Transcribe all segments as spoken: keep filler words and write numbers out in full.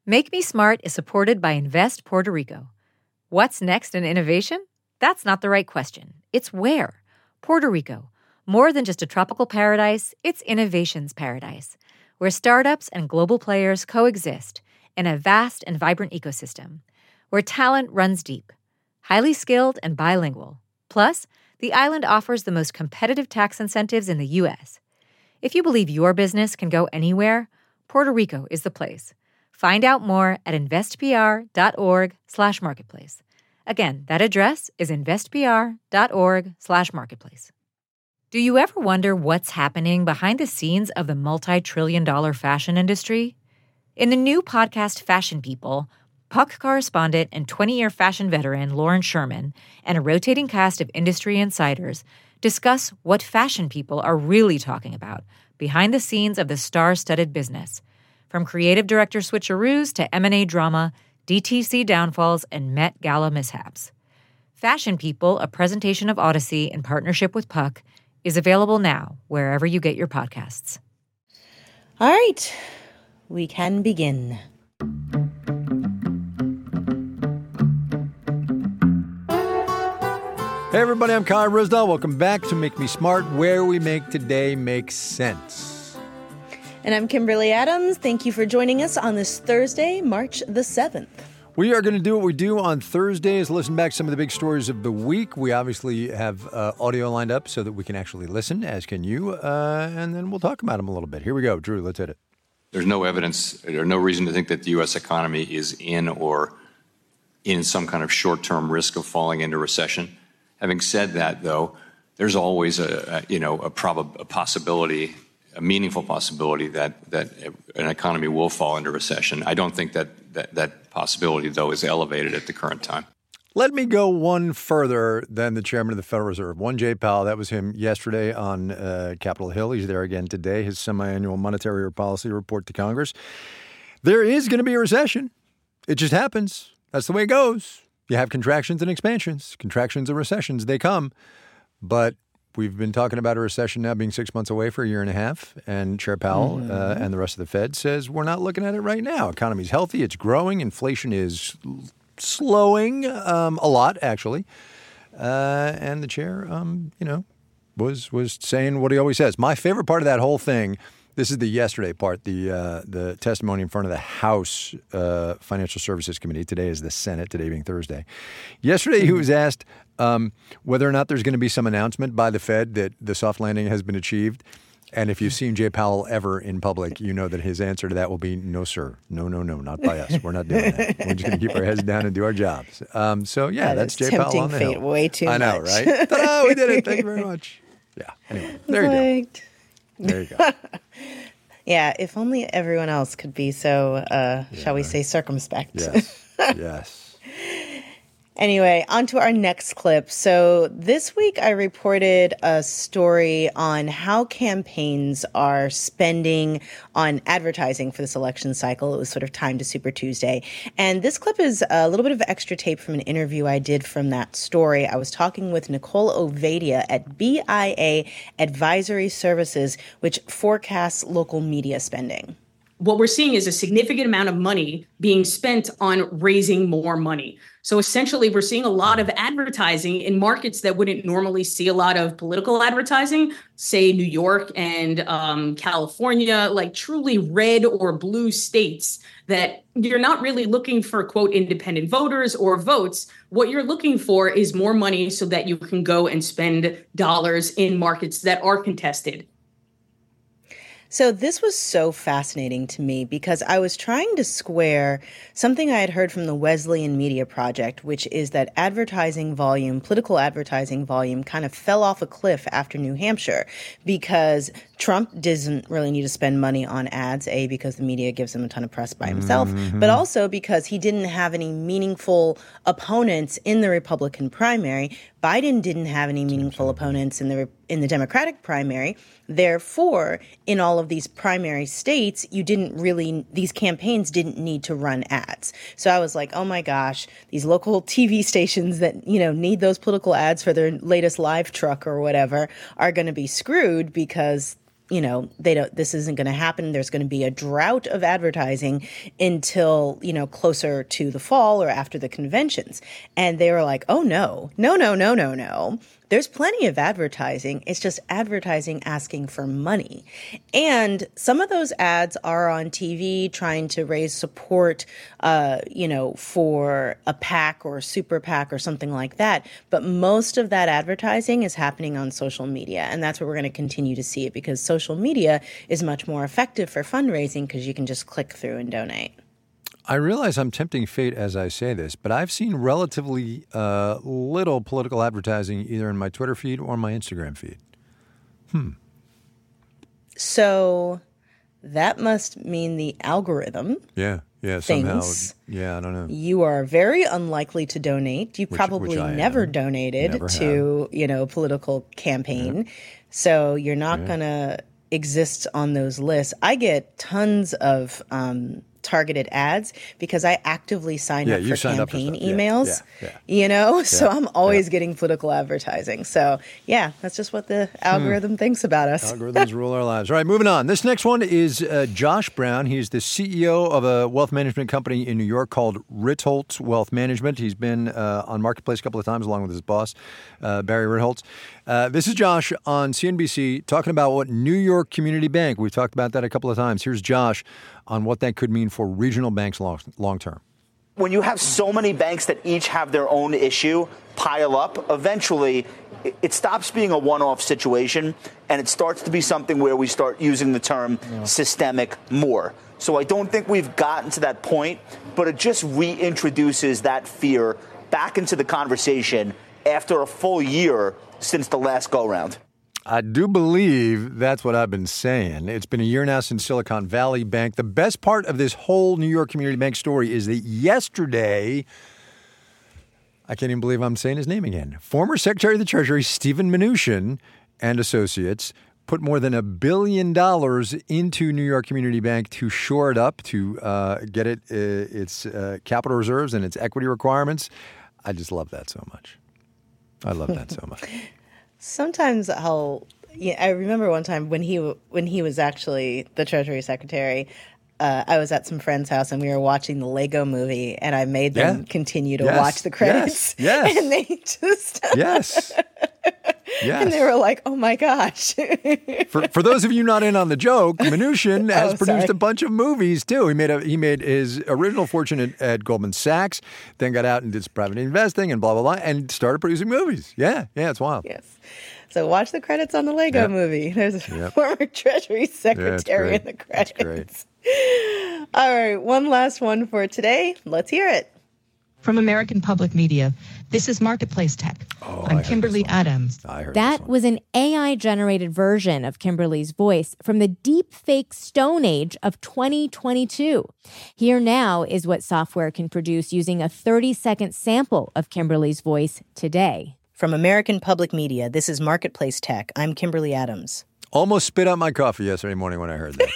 Make Me Smart is supported by Invest Puerto Rico. What's next in innovation? That's not the right question. It's where. Puerto Rico. More than just a tropical paradise, it's innovation's paradise, where startups and global players coexist in a vast and vibrant ecosystem, where talent runs deep, highly skilled and bilingual. Plus, the island offers the most competitive tax incentives in the U S. If you believe your business can go anywhere, Puerto Rico is the place. Find out more at investpr.org slash marketplace. Again, that address is investpr.org slash marketplace. Do you ever wonder what's happening behind the scenes of the multi-trillion dollar fashion industry? In the new podcast Fashion People, Puck correspondent and twenty-year fashion veteran Lauren Sherman and a rotating cast of industry insiders discuss what fashion people are really talking about behind the scenes of the star-studded business. From creative director switcheroos to M and A drama, D T C downfalls, and Met Gala mishaps. Fashion People, a presentation of Odyssey in partnership with Puck, is available now wherever you get your podcasts. All right, we can begin. Hey everybody, I'm Kai Ryssdal. Welcome back to Make Me Smart, where we make today make sense. And I'm Kimberly Adams. Thank you for joining us on this Thursday, March the seventh. We are going to do what we do on Thursdays, listen back to some of the big stories of the week. We obviously have uh, audio lined up so that we can actually listen, as can you, uh, and then we'll talk about them a little bit. Here we go. Drew, let's hit it. There's no evidence or no reason to think that the U S economy is in or in some kind of short-term risk of falling into recession. Having said that, though, there's always a, a you know a, prob- a possibility, a meaningful possibility that that an economy will fall into recession. I don't think that that, that possibility, though, is elevated at the current time. Let me go one further than the chairman of the Federal Reserve. One Jay Powell, that was him yesterday on uh, Capitol Hill. He's there again today, his semi-annual monetary policy report to Congress. There is going to be a recession. It just happens. That's the way it goes. You have contractions and expansions. Contractions and recessions, they come. But we've been talking about a recession now being six months away for a year and a half. And Chair Powell mm-hmm. uh, and the rest of the Fed says we're not looking at it right now. Economy's healthy. It's growing. Inflation is slowing um, a lot, actually. Uh, and the chair, um, you know, was was saying what he always says. My favorite part of that whole thing, this is the yesterday part, the uh, the testimony in front of the House uh, Financial Services Committee. Today is the Senate, today being Thursday. Yesterday he was asked um, whether or not there's going to be some announcement by the Fed that the soft landing has been achieved. And if you've seen Jay Powell ever in public, you know that his answer to that will be, no, sir. No, no, no, not by us. We're not doing that. We're just going to keep our heads down and do our jobs. Um, so, yeah, that that's Jay tempting Powell on the fate Hill. Way too I know, much. right? Ta-da, we did it. Thank you very much. Yeah, anyway, there you go. There you go. Yeah, if only everyone else could be so, uh, yeah, shall we say, circumspect. Yes, yes. Anyway, on to our next clip. So this week I reported a story on how campaigns are spending on advertising for this election cycle. It was sort of timed to Super Tuesday. And this clip is a little bit of extra tape from an interview I did from that story. I was talking with Nicole Ovadia at B I A Advisory Services, which forecasts local media spending. What we're seeing is a significant amount of money being spent on raising more money. So essentially, we're seeing a lot of advertising in markets that wouldn't normally see a lot of political advertising, say New York and um, California, like truly red or blue states that you're not really looking for, quote, independent voters or votes. What you're looking for is more money so that you can go and spend dollars in markets that are contested. So this was so fascinating to me because I was trying to square something I had heard from the Wesleyan Media Project, which is that advertising volume, political advertising volume, kind of fell off a cliff after New Hampshire because Trump doesn't really need to spend money on ads, A, because the media gives him a ton of press by himself, mm-hmm. but also because he didn't have any meaningful opponents in the Republican primary. Biden didn't have any meaningful opponents in the in the Democratic primary. Therefore, in all of these primary states, you didn't really, these campaigns didn't need to run ads. So I was like, oh my gosh, these local T V stations that, you know, need those political ads for their latest live truck or whatever are going to be screwed because you know, they don't, this isn't going to happen. There's going to be a drought of advertising until, you know, closer to the fall or after the conventions. And they were like, oh, no, no, no, no, no, no. There's plenty of advertising. It's just advertising asking for money. And some of those ads are on T V trying to raise support, uh, you know, for a PAC or a super PAC or something like that. But most of that advertising is happening on social media. And that's where we're going to continue to see it, because social media is much more effective for fundraising because you can just click through and donate. I realize I'm tempting fate as I say this, but I've seen relatively uh, little political advertising either in my Twitter feed or my Instagram feed. Hmm. So that must mean the algorithm. Yeah, yeah, somehow. Thinks yeah, I don't know. You are very unlikely to donate. You Which- probably which I never am. donated Never to, you know, a political campaign. So you're not going to exist on those lists. I get tons of um, targeted ads because I actively sign Yeah, up you for signed up for campaign stuff. Yeah, emails, yeah, yeah. you know, so Yeah, I'm always yeah. getting political advertising. So yeah, that's just what the algorithm thinks about us. Algorithms rule our lives. All right, moving on. This next one is uh, Josh Brown. He's the C E O of a wealth management company in New York called Ritholtz Wealth Management. He's been uh, on Marketplace a couple of times along with his boss, uh, Barry Ritholtz. Uh, this is Josh on C N B C talking about what New York Community Bank, we've talked about that a couple of times. Here's Josh on what that could mean for regional banks long, long term. When you have so many banks that each have their own issue pile up, eventually it, it stops being a one-off situation and it starts to be something where we start using the term yeah. systemic more. So I don't think we've gotten to that point, but it just reintroduces that fear back into the conversation after a full year since the last go-round. I do believe that's what I've been saying. It's been a year now since Silicon Valley Bank. The best part of this whole New York Community Bank story is that yesterday, I can't even believe I'm saying his name again, former Secretary of the Treasury Steven Mnuchin and Associates put more than a billion dollars into New York Community Bank to shore it up, to uh, get it uh, its uh, capital reserves and its equity requirements. I just love that so much. I love that so much. Sometimes I'll, yeah, I remember one time when he when he was actually the Treasury Secretary, uh, I was at some friend's house and we were watching the Lego movie, and I made them Yeah. continue to Yes. watch the credits. Yes. Yes. And they just, Yes. Yes. and they were like, "Oh my gosh!" For for those of you not in on the joke, Mnuchin has Oh, produced sorry. a bunch of movies too. He made a he made his original fortune at, at Goldman Sachs, then got out and did some private investing and blah blah blah, and started producing movies. Yeah, yeah, it's wild. Yes. So watch the credits on the Lego Yep. movie. There's a Yep. former Treasury Secretary great. in the That's credits. great. All right, one last one for today. Let's hear it. From American Public Media, this is Marketplace Tech. Oh, I I'm heard Kimberly this one. Adams. I heard That this one. was an A I-generated version of Kimberly's voice from the deep-fake Stone Age of twenty twenty-two. Here now is what software can produce using a thirty-second sample of Kimberly's voice today. From American Public Media, this is Marketplace Tech. I'm Kimberly Adams. Almost spit out my coffee yesterday morning when I heard that.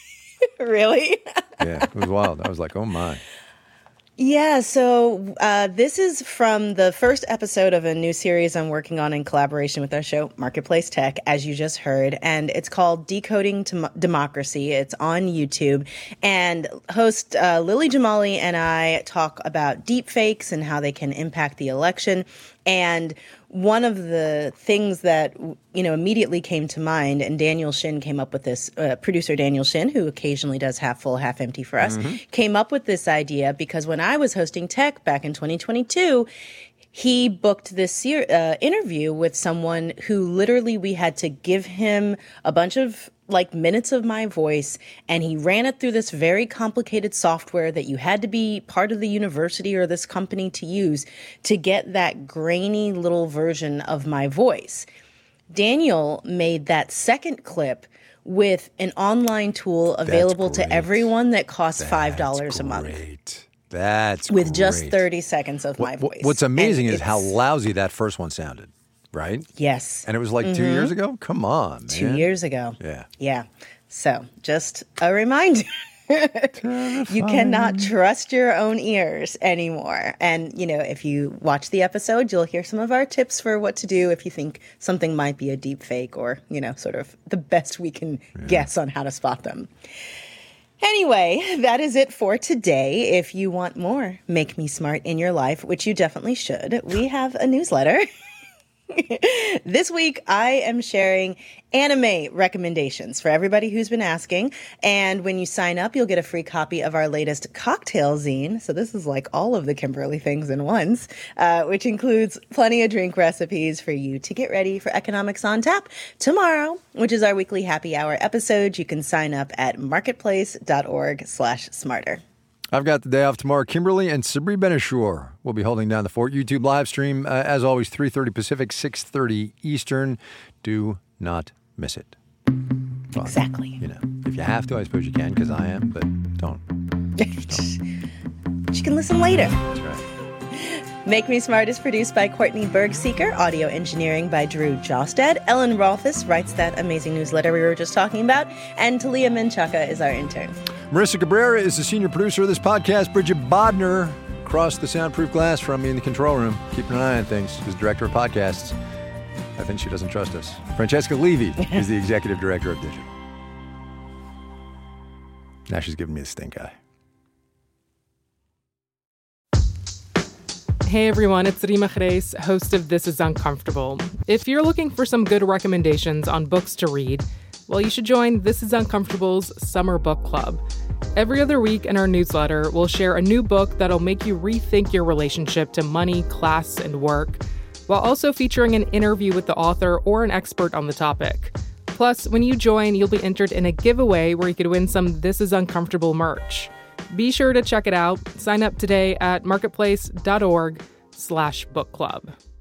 Really? Yeah, it was wild. I was like, oh my. Yeah, so uh, this is from the first episode of a new series I'm working on in collaboration with our show, Marketplace Tech, as you just heard. And it's called Decoding Dem- Democracy. It's on YouTube. And host uh, Lily Jamali and I talk about deepfakes and how they can impact the election. And one of the things that, you know, immediately came to mind, and Daniel Shin came up with this, uh, producer Daniel Shin, who occasionally does Half Full, Half Empty for us, mm-hmm. came up with this idea because when I was hosting Tech back in twenty twenty-two, he booked this ser- uh, interview with someone who literally we had to give him a bunch of like minutes of my voice, and he ran it through this very complicated software that you had to be part of the university or this company to use to get that grainy little version of my voice. Daniel made that second clip with an online tool available to everyone that costs five dollars a month. Great. That's with great. just thirty seconds of my voice. What's amazing And is how it's- lousy that first one sounded, right? Yes. And it was like two Mhm. years ago? Come on, man. Two years ago. Yeah. Yeah. So just a reminder. You cannot trust your own ears anymore. And, you know, if you watch the episode, you'll hear some of our tips for what to do if you think something might be a deep fake or, you know, sort of the best we can yeah. guess on how to spot them. Anyway, that is it for today. If you want more Make Me Smart in your life, which you definitely should, we have a newsletter. This week, I am sharing anime recommendations for everybody who's been asking. And when you sign up, you'll get a free copy of our latest cocktail zine. So this is like all of the Kimberly things in ones, uh, which includes plenty of drink recipes for you to get ready for Economics on Tap tomorrow, which is our weekly happy hour episode. You can sign up at marketplace.org slash smarter. I've got the day off tomorrow. Kimberly and Sabri Ben-Achour will be holding down the fort. YouTube live stream, uh, as always, three thirty Pacific, six thirty Eastern. Do not miss it. Well, exactly. You know, if you have to, I suppose you can, because I am, but don't. Just don't. But you can listen later. That's right. Make Me Smart is produced by Courtney Bergseeker, audio engineering by Drew Jostad. Ellen Rolfes writes that amazing newsletter we were just talking about, and Talia Menchaca is our intern. Marissa Cabrera is the senior producer of this podcast. Bridget Bodner across the soundproof glass from me in the control room, keeping an eye on things, is director of podcasts. I think she doesn't trust us. Francesca Levy is the executive director of Digital. Now she's giving me the stink eye. Hey everyone, it's Rima Reis, host of This Is Uncomfortable. If you're looking for some good recommendations on books to read, well, you should join This Is Uncomfortable's Summer Book Club. Every other week in our newsletter, we'll share a new book that'll make you rethink your relationship to money, class, and work, while also featuring an interview with the author or an expert on the topic. Plus, when you join, you'll be entered in a giveaway where you could win some This Is Uncomfortable merch. Be sure to check it out. Sign up today at marketplace.org slash book club.